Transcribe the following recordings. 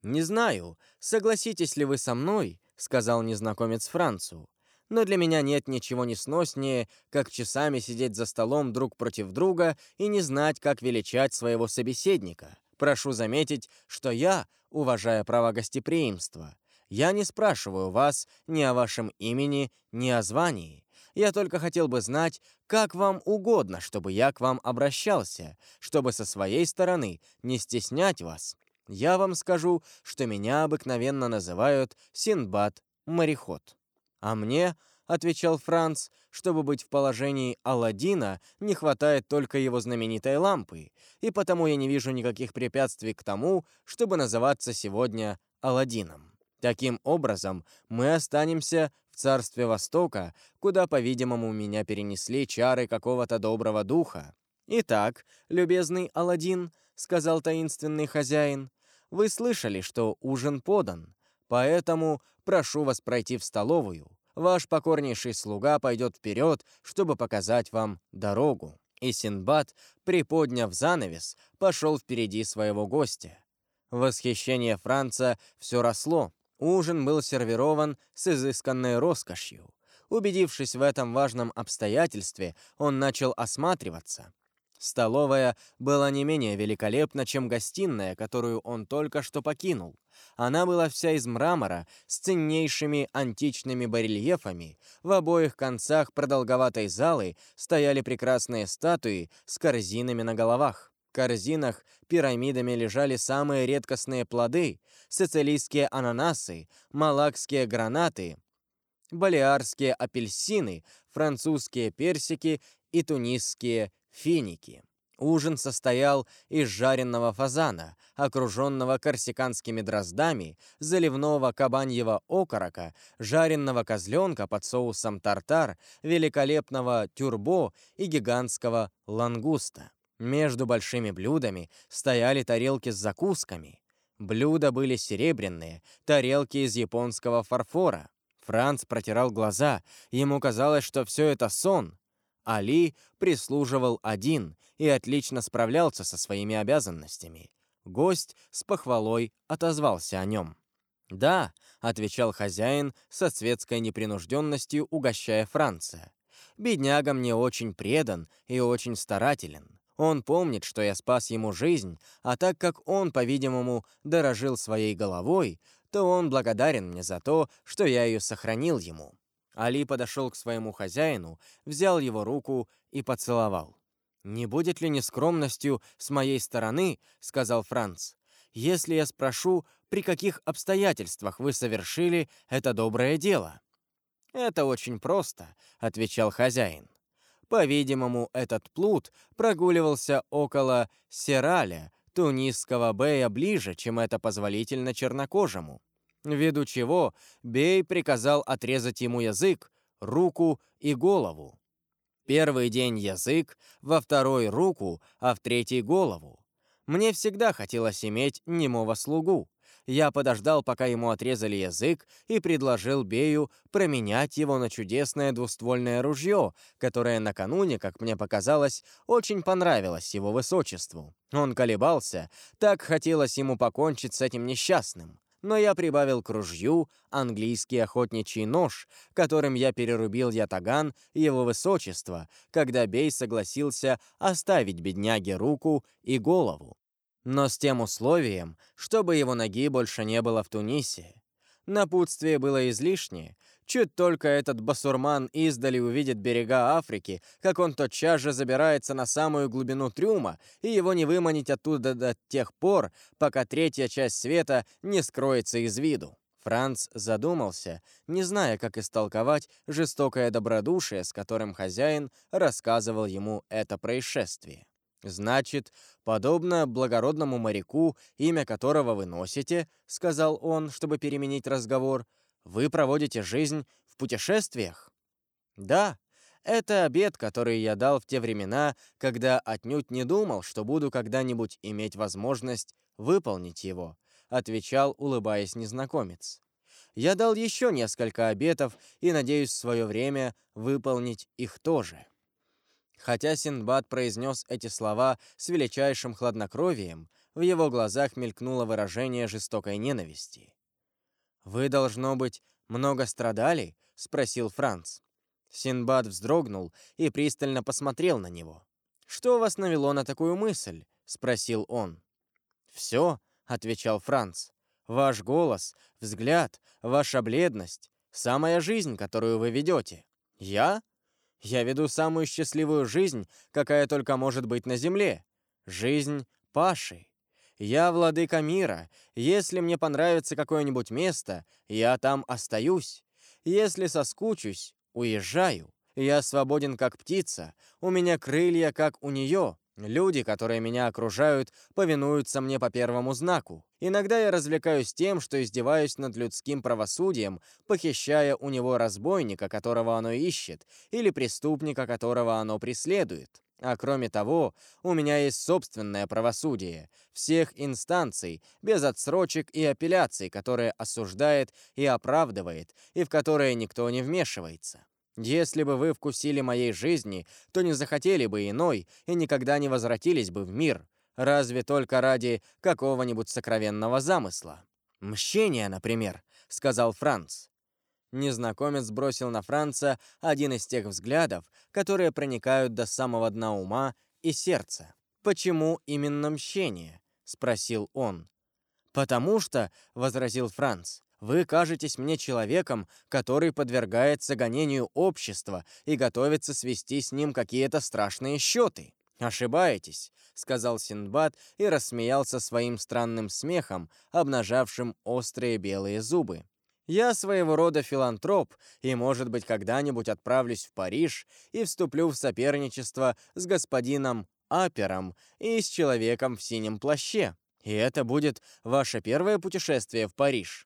«Не знаю, согласитесь ли вы со мной», — сказал незнакомец Францу, «но для меня нет ничего несноснее, как часами сидеть за столом друг против друга и не знать, как величать своего собеседника. Прошу заметить, что я, уважая право гостеприимства, я не спрашиваю вас ни о вашем имени, ни о звании. Я только хотел бы знать, как вам угодно, чтобы я к вам обращался, чтобы со своей стороны не стеснять вас. Я вам скажу, что меня обыкновенно называют Синдбад-мореход». «А мне, — отвечал Франц, — чтобы быть в положении Аладдина, не хватает только его знаменитой лампы, и потому я не вижу никаких препятствий к тому, чтобы называться сегодня Аладдином. Таким образом, мы останемся в царстве Востока, куда, по-видимому, меня перенесли чары какого-то доброго духа. Итак, любезный Аладдин, — сказал таинственный хозяин, — вы слышали, что ужин подан, поэтому прошу вас пройти в столовую. Ваш покорнейший слуга пойдет вперед, чтобы показать вам дорогу». И Синдбад, приподняв занавес, пошел впереди своего гостя. Восхищение Франца все росло. Ужин был сервирован с изысканной роскошью. Убедившись в этом важном обстоятельстве, он начал осматриваться. Столовая была не менее великолепна, чем гостиная, которую он только что покинул. Она была вся из мрамора с ценнейшими античными барельефами. В обоих концах продолговатой залы стояли прекрасные статуи с корзинами на головах. В корзинах пирамидами лежали самые редкостные плоды: сицилийские ананасы, малакские гранаты, балиарские апельсины, французские персики и тунисские финики. Ужин состоял из жареного фазана, окруженного корсиканскими дроздами, заливного кабаньего окорока, жареного козленка под соусом тартар, великолепного тюрбо и гигантского лангуста. Между большими блюдами стояли тарелки с закусками. Блюда были серебряные, тарелки из японского фарфора. Франц протирал глаза, ему казалось, что все это сон. Али прислуживал один и отлично справлялся со своими обязанностями. Гость с похвалой отозвался о нем. «Да», — отвечал хозяин со светской непринужденностью, угощая Франца, «бедняга мне очень предан и очень старателен. Он помнит, что я спас ему жизнь, а так как он, по-видимому, дорожил своей головой, то он благодарен мне за то, что я ее сохранил ему». Али подошел к своему хозяину, взял его руку и поцеловал. «Не будет ли нескромностью с моей стороны, — сказал Франц, — если я спрошу, при каких обстоятельствах вы совершили это доброе дело?» «Это очень просто, — отвечал хозяин. По-видимому, этот плут прогуливался около Сераля, тунисского бея, ближе, чем это позволительно чернокожему. Ввиду чего бей приказал отрезать ему язык, руку и голову. Первый день язык, во второй руку, а в третий голову. Мне всегда хотелось иметь немого слугу. Я подождал, пока ему отрезали язык, и предложил бею променять его на чудесное двуствольное ружье, которое накануне, как мне показалось, очень понравилось его высочеству. Он колебался, так хотелось ему покончить с этим несчастным. Но я прибавил к ружью английский охотничий нож, которым я перерубил ятаган его высочества, когда бей согласился оставить бедняге руку и голову. Но с тем условием, чтобы его ноги больше не было в Тунисе. Напутствие было излишнее. Чуть только этот басурман издали увидит берега Африки, как он тотчас же забирается на самую глубину трюма, и его не выманить оттуда до тех пор, пока третья часть света не скроется из виду. Франц задумался, не зная, как истолковать жестокое добродушие, с которым хозяин рассказывал ему это происшествие. «Значит, подобно благородному моряку, имя которого вы носите, — сказал он, чтобы переменить разговор, — вы проводите жизнь в путешествиях?» «Да, это обет, который я дал в те времена, когда отнюдь не думал, что буду когда-нибудь иметь возможность выполнить его», — отвечал, улыбаясь незнакомец. «Я дал еще несколько обетов и надеюсь в свое время выполнить их тоже». Хотя Синдбад произнес эти слова с величайшим хладнокровием, В его глазах мелькнуло выражение жестокой ненависти. «Вы, должно быть, много страдали?» — спросил Франц. Синдбад вздрогнул и пристально посмотрел на него. «Что вас навело на такую мысль?» — спросил он. «Все», — отвечал Франц. «Ваш голос, взгляд, ваша бледность, самая жизнь, которую вы ведете. Я? Я веду самую счастливую жизнь, какая только может быть на земле. Жизнь Паши. Я владыка мира. Если мне понравится какое-нибудь место, я там остаюсь. Если соскучусь, уезжаю. Я свободен, как птица. У меня крылья, как у нее. Люди, которые меня окружают, повинуются мне по первому знаку. Иногда я развлекаюсь тем, что издеваюсь над людским правосудием, похищая у него разбойника, которого оно ищет, или преступника, которого оно преследует. А кроме того, у меня есть собственное правосудие, всех инстанций, без отсрочек и апелляций, которое осуждает и оправдывает, и в которое никто не вмешивается. Если бы вы вкусили моей жизни, то не захотели бы иной и никогда не возвратились бы в мир, разве только ради какого-нибудь сокровенного замысла. «Мщение, например», — сказал Франц. Незнакомец бросил на Франца один из тех взглядов, которые проникают до самого дна ума и сердца. «Почему именно мщение?» — спросил он. «Потому что», — возразил Франц, — «вы кажетесь мне человеком, который подвергается гонению общества и готовится свести с ним какие-то страшные счеты». «Ошибаетесь», — сказал Синдбад и рассмеялся своим странным смехом, обнажавшим острые белые зубы. «Я своего рода филантроп, и, может быть, когда-нибудь отправлюсь в Париж и вступлю в соперничество с господином Апером и с человеком в синем плаще. И это будет ваше первое путешествие в Париж?»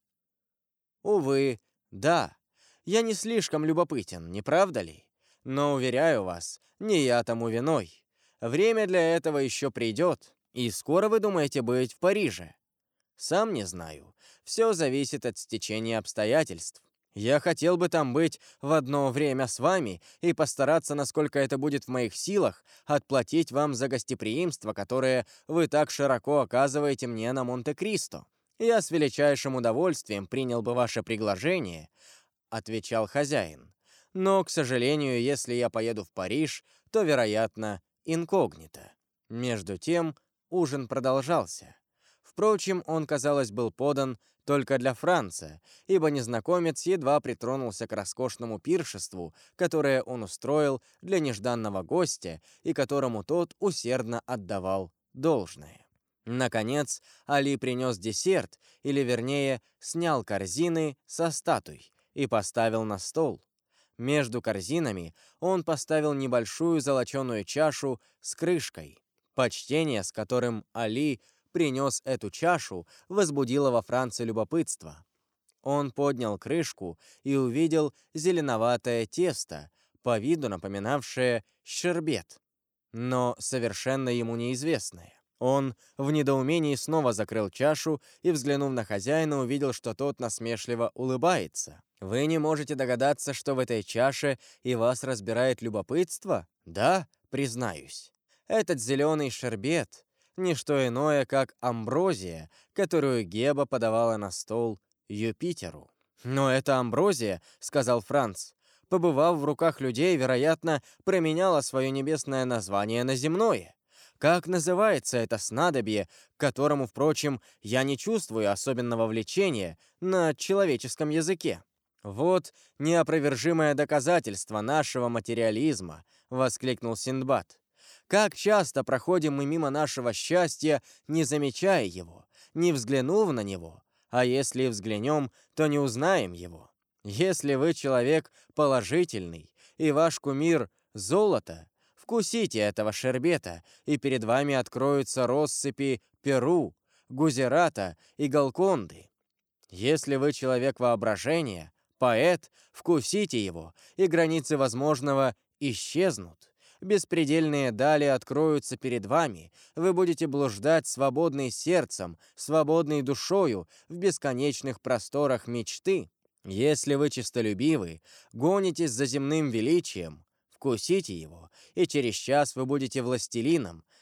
«Увы, да. Я не слишком любопытен, не правда ли? Но, уверяю вас, не я тому виной. Время для этого еще придет, и скоро вы думаете быть в Париже?» «Сам не знаю. Все зависит от стечения обстоятельств. Я хотел бы там быть в одно время с вами и постараться, насколько это будет в моих силах, отплатить вам за гостеприимство, которое вы так широко оказываете мне на Монте-Кристо. Я с величайшим удовольствием принял бы ваше предложение», — отвечал хозяин. «Но, к сожалению, если я поеду в Париж, то, вероятно, инкогнито». Между тем ужин продолжался. Впрочем, он, казалось, был подан только для Франца, ибо незнакомец едва притронулся к роскошному пиршеству, которое он устроил для нежданного гостя и которому тот усердно отдавал должное. Наконец, Али принес десерт, или, вернее, снял корзины со статуй и поставил на стол. Между корзинами он поставил небольшую золоченую чашу с крышкой. Почтение, с которым Али принес эту чашу, возбудило во Франце любопытство. Он поднял крышку и увидел зеленоватое тесто, по виду напоминавшее щербет, но совершенно ему неизвестное. Он в недоумении снова закрыл чашу и, взглянув на хозяина, увидел, что тот насмешливо улыбается. «Вы не можете догадаться, что в этой чаше и вас разбирает любопытство? Да, признаюсь. Этот зеленый щербет — ничто иное, как амброзия, которую Геба подавала на стол Юпитеру». «Но эта амброзия, — сказал Франц, — побывав в руках людей, вероятно, променяла свое небесное название на земное. Как называется это снадобье, к которому, впрочем, я не чувствую особенного влечения на человеческом языке?» «Вот неопровержимое доказательство нашего материализма», — воскликнул Синдбад. «Как часто проходим мы мимо нашего счастья, не замечая его, не взглянув на него, а если и взглянем, то не узнаем его. Если вы человек положительный, и ваш кумир — золото, вкусите этого шербета, и перед вами откроются россыпи Перу, Гузерата и Галконды. Если вы человек воображения, поэт, вкусите его, и границы возможного исчезнут. Беспредельные дали откроются перед вами, вы будете блуждать свободный сердцем, свободной душою в бесконечных просторах мечты. Если вы честолюбивы, гонитесь за земным величием, вкусите его, и через час вы будете властелином,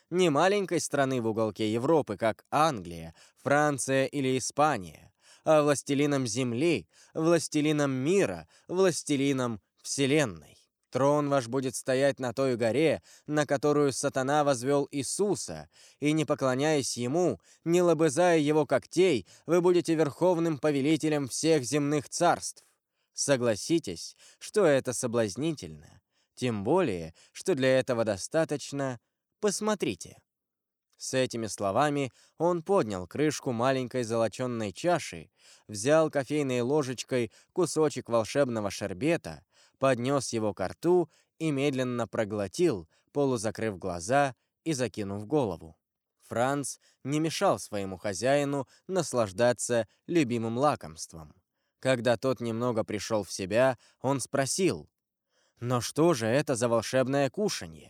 не маленькой страны в уголке Европы, как Англия, Франция или Испания, а властелином земли, властелином мира, властелином вселенной. Трон ваш будет стоять на той горе, на которую сатана возвел Иисуса, и, не поклоняясь ему, не лобызая его когтей, вы будете верховным повелителем всех земных царств. Согласитесь, что это соблазнительно. Тем более, что для этого достаточно «посмотрите». С этими словами он поднял крышку маленькой золоченной чаши, взял кофейной ложечкой кусочек волшебного шербета, поднес его ко рту и медленно проглотил, полузакрыв глаза и закинув голову. Франц не мешал своему хозяину наслаждаться любимым лакомством. Когда тот немного пришел в себя, он спросил: «Но что же это за волшебное кушанье?»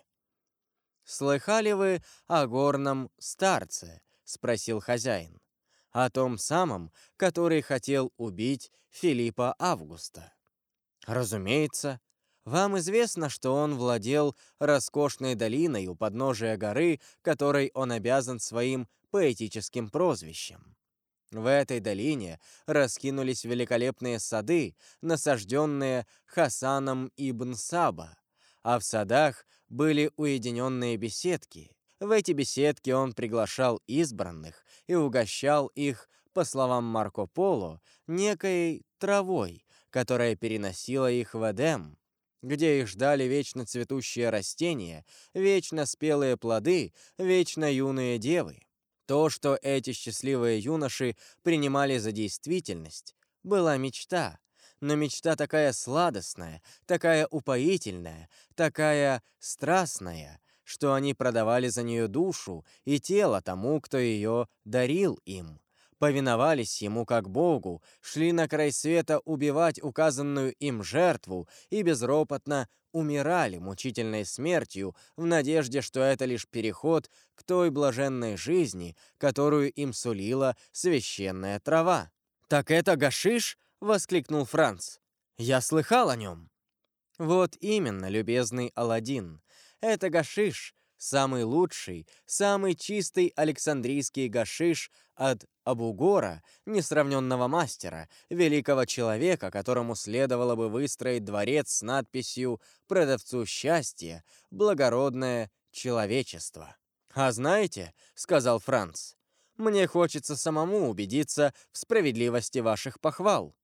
«Слыхали вы о горном старце?» — спросил хозяин. «О том самом, который хотел убить Филиппа Августа». «Разумеется. Вам известно, что он владел роскошной долиной у подножия горы, которой он обязан своим поэтическим прозвищем. В этой долине раскинулись великолепные сады, насажденные Хасаном ибн Саба, а в садах были уединенные беседки. В эти беседки он приглашал избранных и угощал их, по словам Марко Поло, некой травой, которая переносила их в Эдем, где их ждали вечно цветущие растения, вечно спелые плоды, вечно юные девы. То, что эти счастливые юноши принимали за действительность, была мечта. Но мечта такая сладостная, такая упоительная, такая страстная, что они продавали за нее душу и тело тому, кто ее дарил им. Повиновались ему как Богу, шли на край света убивать указанную им жертву и безропотно умирали мучительной смертью в надежде, что это лишь переход к той блаженной жизни, которую им сулила священная трава. «Так это гашиш?» — воскликнул Франц. «Я слыхал о нем». «Вот именно, любезный Аладдин. Это гашиш, самый лучший, самый чистый александрийский гашиш от Абу-Гора, несравненного мастера, великого человека, которому следовало бы выстроить дворец с надписью «Продавцу счастья, благородное человечество». «А знаете, — сказал Франц, — мне хочется самому убедиться в справедливости ваших похвал».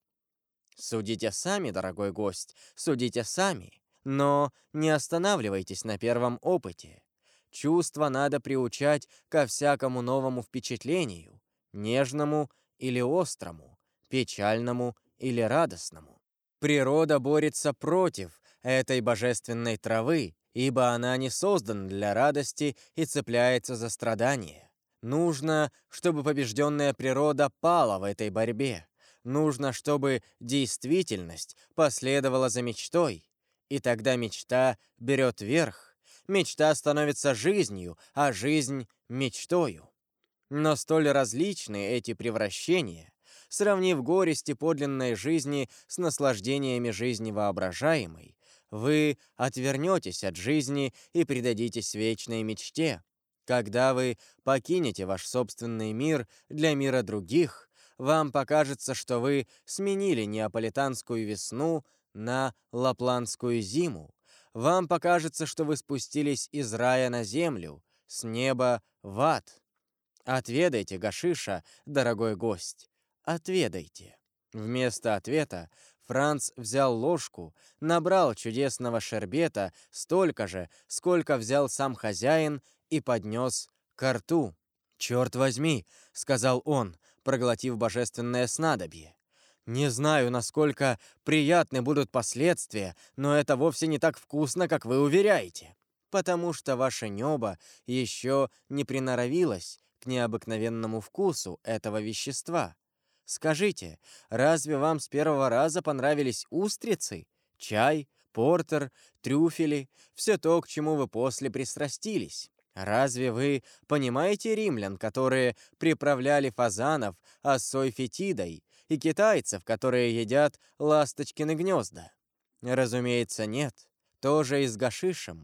«Судите сами, дорогой гость, судите сами, но не останавливайтесь на первом опыте. Чувства надо приучать ко всякому новому впечатлению, нежному или острому, печальному или радостному. Природа борется против этой божественной травы, ибо она не создана для радости и цепляется за страдания. Нужно, чтобы побежденная природа пала в этой борьбе. Нужно, чтобы действительность последовала за мечтой, и тогда мечта берет верх. Мечта становится жизнью, а жизнь — мечтою. Но столь различны эти превращения, сравнив горести подлинной жизни с наслаждениями жизни воображаемой, вы отвернетесь от жизни и предадитесь вечной мечте. Когда вы покинете ваш собственный мир для мира других, вам покажется, что вы сменили неаполитанскую весну на лапландскую зиму. Вам покажется, что вы спустились из рая на землю, с неба в ад. Отведайте гашиша, дорогой гость, отведайте». Вместо ответа Франц взял ложку, набрал чудесного шербета столько же, сколько взял сам хозяин, и поднес ко рту. «Черт возьми», — сказал он, проглотив божественное снадобье. «Не знаю, насколько приятны будут последствия, но это вовсе не так вкусно, как вы уверяете, потому что ваше небо еще не приноровилось к необыкновенному вкусу этого вещества. Скажите, разве вам с первого раза понравились устрицы, чай, портер, трюфели, все то, к чему вы после пристрастились? Разве вы понимаете римлян, которые приправляли фазанов осой фетидой, и китайцев, которые едят ласточкины гнезда? Разумеется, нет. То же и с гашишем.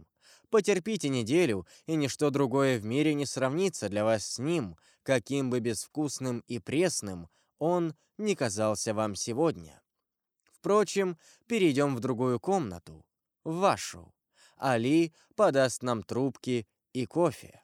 Потерпите неделю, и ничто другое в мире не сравнится для вас с ним, каким бы безвкусным и пресным он не казался вам сегодня. Впрочем, перейдем в другую комнату, в вашу. Али подаст нам трубки и кофе».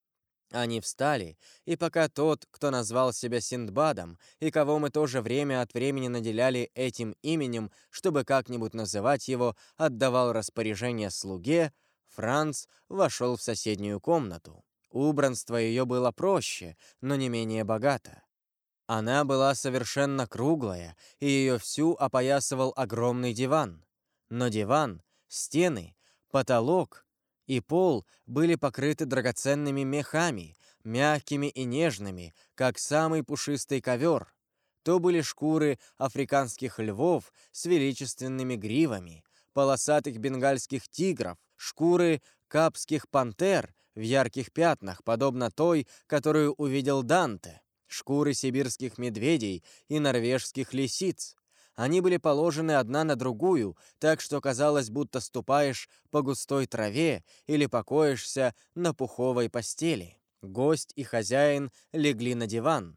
Они встали, и пока тот, кто назвал себя Синдбадом, и кого мы тоже время от времени наделяли этим именем, чтобы как-нибудь называть его, отдавал распоряжение слуге, Франц вошел в соседнюю комнату. Убранство ее было проще, но не менее богато. Она была совершенно круглая, и ее всю опоясывал огромный диван. Но диван, стены, потолок и пол были покрыты драгоценными мехами, мягкими и нежными, как самый пушистый ковер. То были шкуры африканских львов с величественными гривами, полосатых бенгальских тигров, шкуры капских пантер в ярких пятнах, подобно той, которую увидел Данте, шкуры сибирских медведей и норвежских лисиц. Они были положены одна на другую, так что казалось, будто ступаешь по густой траве или покоишься на пуховой постели. Гость и хозяин легли на диван.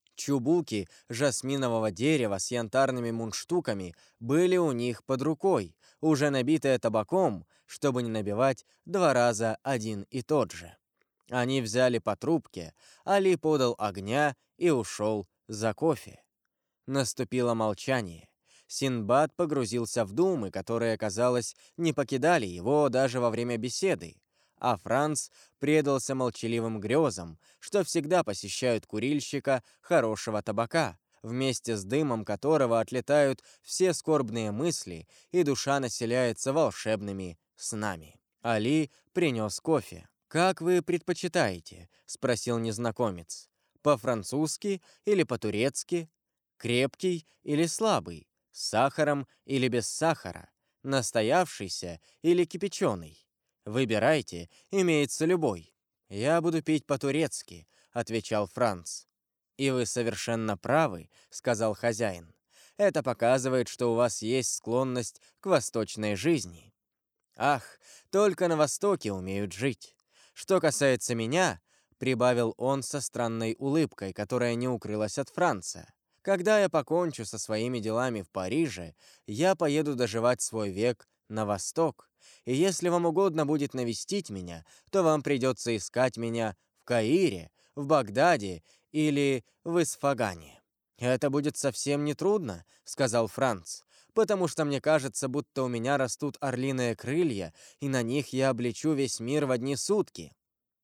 Чубуки жасминового дерева с янтарными мундштуками были у них под рукой, уже набитые табаком, чтобы не набивать 2 раза один и тот же. Они взяли по трубке, Али подал огня и ушел за кофе. Наступило молчание. Синдбад погрузился в думы, которые, казалось, не покидали его даже во время беседы, а Франц предался молчаливым грезам, что всегда посещают курильщика хорошего табака, вместе с дымом которого отлетают все скорбные мысли, и душа населяется волшебными снами. Али принес кофе. «Как вы предпочитаете?» — спросил незнакомец. «По-французски или по-турецки? Крепкий или слабый? С сахаром или без сахара? Настоявшийся или кипяченый? Выбирайте, имеется любой». «Я буду пить по-турецки», — отвечал Франц. «И вы совершенно правы», — сказал хозяин. «Это показывает, что у вас есть склонность к восточной жизни». «Ах, только на Востоке умеют жить. Что касается меня», — прибавил он со странной улыбкой, которая не укрылась от Франца, «когда я покончу со своими делами в Париже, я поеду доживать свой век на Восток, и если вам угодно будет навестить меня, то вам придется искать меня в Каире, в Багдаде или в Исфагане». «Это будет совсем нетрудно», — сказал Франц, «потому что мне кажется, будто у меня растут орлиные крылья, и на них я облечу весь мир в одни сутки».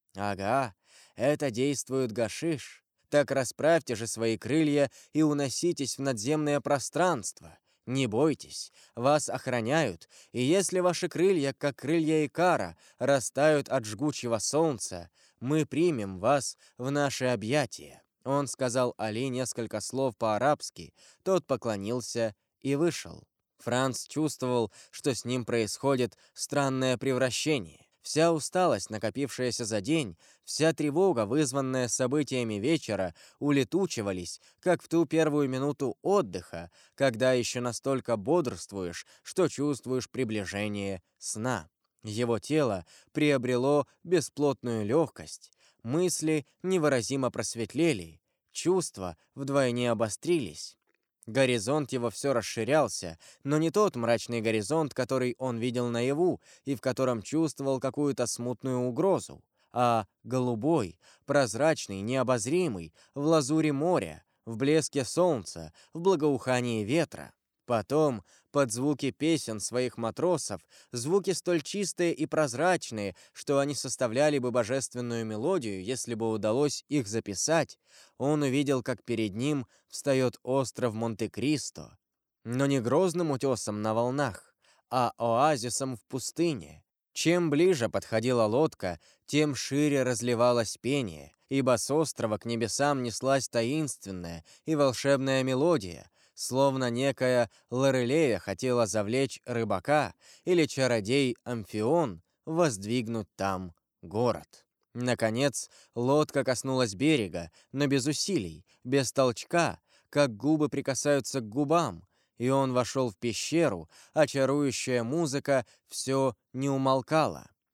«Ага, это действует гашиш. Так расправьте же свои крылья и уноситесь в надземное пространство. Не бойтесь, вас охраняют, и если ваши крылья, как крылья Икара, растают от жгучего солнца, мы примем вас в наши объятия». Он сказал Али несколько слов по-арабски, тот поклонился и вышел. Франц чувствовал, что с ним происходит странное превращение. Вся усталость, накопившаяся за день, вся тревога, вызванная событиями вечера, улетучивались, как в ту первую минуту отдыха, когда еще настолько бодрствуешь, что чувствуешь приближение сна. Его тело приобрело бесплотную легкость, мысли невыразимо просветлели, чувства вдвойне обострились. Горизонт его все расширялся, но не тот мрачный горизонт, который он видел наяву и в котором чувствовал какую-то смутную угрозу, а голубой, прозрачный, необозримый, в лазуре моря, в блеске солнца, в благоухании ветра. Потом, под звуки песен своих матросов, звуки столь чистые и прозрачные, что они составляли бы божественную мелодию, если бы удалось их записать, он увидел, как перед ним встает остров Монте-Кристо, но не грозным утесом на волнах, а оазисом в пустыне. Чем ближе подходила лодка, тем шире разливалось пение, ибо с острова к небесам неслась таинственная и волшебная мелодия, словно некая Лорелея хотела завлечь рыбака или чародей Амфион воздвигнуть там город. Наконец, лодка коснулась берега, но без усилий, без толчка, как губы прикасаются к губам, и он вошел в пещеру, а чарующая музыка все не умолкала.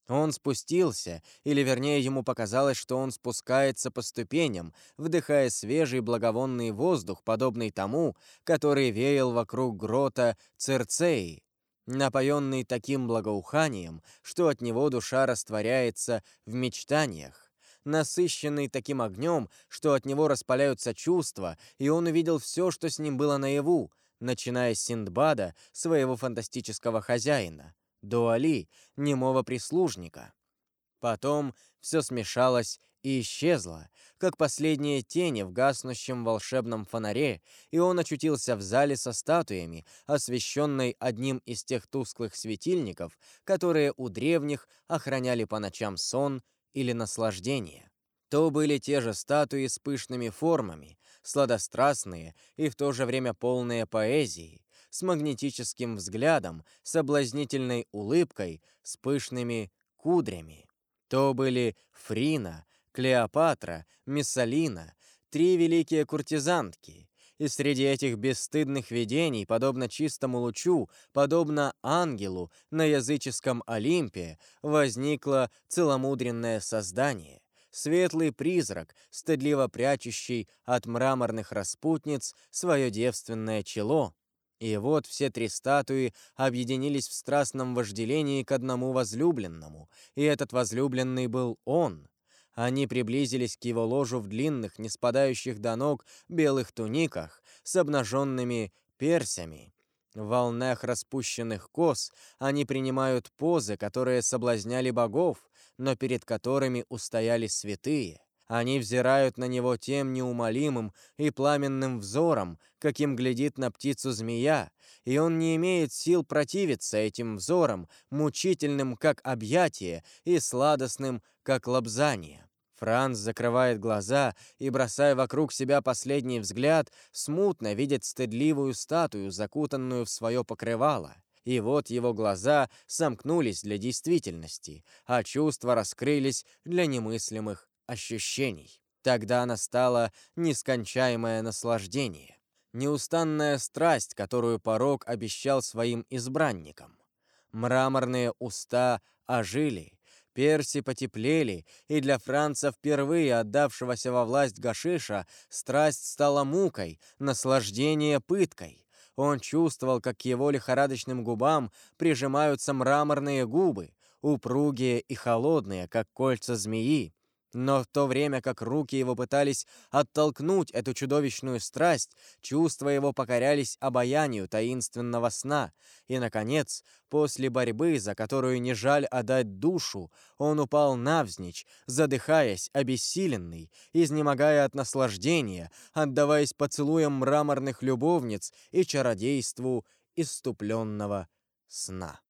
Он спустился, или вернее ему показалось, что он спускается по ступеням, вдыхая свежий благовонный воздух, подобный тому, который веял вокруг грота Церцеи, напоенный таким благоуханием, что от него душа растворяется в мечтаниях, насыщенный таким огнем, что от него распаляются чувства, и он увидел все, что с ним было наяву, начиная с Синдбада, своего фантастического хозяина, до Али, немого прислужника. Потом все смешалось и исчезло, как последние тени в гаснущем волшебном фонаре, и он очутился в зале со статуями, освещенной одним из тех тусклых светильников, которые у древних охраняли по ночам сон или наслаждение. То были те же статуи с пышными формами, сладострастные и в то же время полные поэзии, с магнетическим взглядом, соблазнительной улыбкой, с пышными кудрями. То были Фрина, Клеопатра, Мессалина, три великие куртизанки. И среди этих бесстыдных видений, подобно чистому лучу, подобно ангелу на языческом Олимпе, возникло целомудренное создание. Светлый призрак, стыдливо прячущий от мраморных распутниц свое девственное чело. И вот все три статуи объединились в страстном вожделении к одному возлюбленному, и этот возлюбленный был он. Они приблизились к его ложу в длинных, не спадающих до ног, белых туниках с обнаженными персями. В волнах распущенных кос они принимают позы, которые соблазняли богов, но перед которыми устояли святые. Они взирают на него тем неумолимым и пламенным взором, каким глядит на птицу змея, и он не имеет сил противиться этим взорам, мучительным, как объятие, и сладостным, как лобзание. Франц закрывает глаза и, бросая вокруг себя последний взгляд, смутно видит стыдливую статую, закутанную в свое покрывало. И вот его глаза сомкнулись для действительности, а чувства раскрылись для немыслимых ощущений. Тогда настало нескончаемое наслаждение, неустанная страсть, которую порок обещал своим избранникам. Мраморные уста ожили, перси потеплели, и для Франца, впервые отдавшегося во власть гашиша, страсть стала мукой, наслаждение пыткой. Он чувствовал, как к его лихорадочным губам прижимаются мраморные губы, упругие и холодные, как кольца змеи. Но в то время как руки его пытались оттолкнуть эту чудовищную страсть, чувства его покорялись обаянию таинственного сна, и, наконец, после борьбы, за которую не жаль отдать душу, он упал навзничь, задыхаясь, обессиленный, изнемогая от наслаждения, отдаваясь поцелуям мраморных любовниц и чародейству исступленного сна.